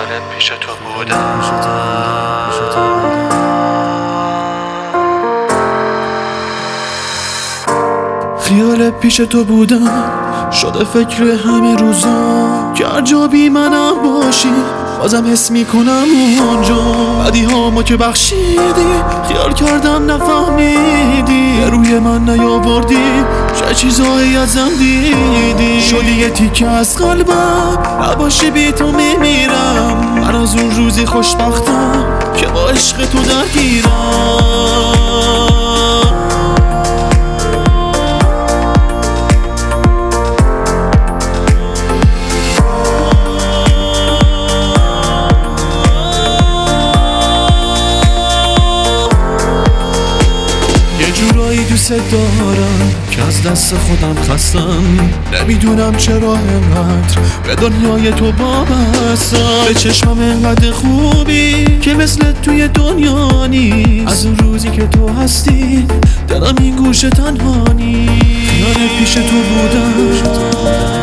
خیال پیش تو بودم. خیال پیش تو بودم، شده فکر همه روزا که هر جا بی منم باشی بازم حس میکنم اونجا. بدی ها ما که بخشیدی، خیال کردم نفهمیدی، روی من نیاوردی، چه چیزایی ازم دیدی. شدی یه تیکه از قلبم، نباشی بی تو میمیرم. من از اون روزی خوشبختم که با عشق تو درگیرم. جورایی دوست دارم که از دست خودم خستم. نمیدونم چرا انقدر به دنیای تو وابستم. به چشمم انقدر خوبی که مثل توی دنیا نیست. از اون روزی که تو هستی دلم این گوشه تنها نیست. خیال پیش تو بودم،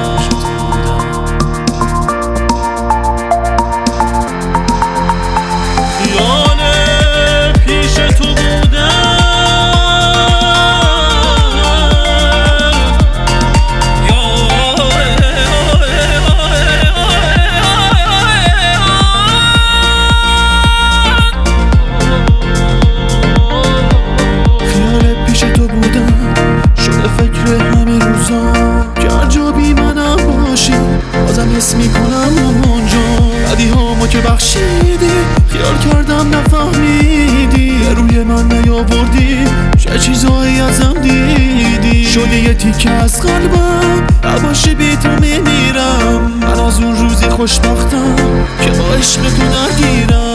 حس میکنم اونجا. بدی ها ما که بخشیدی، خیال کردم نفهمیدی، روی من نیاوردی، چه چیزایی ازم دیدی. شدی یه تیکه از قلبم، نباشی بی تو میمیرم. من از اون روزی خوشبختم که با عشق تو درگیرم.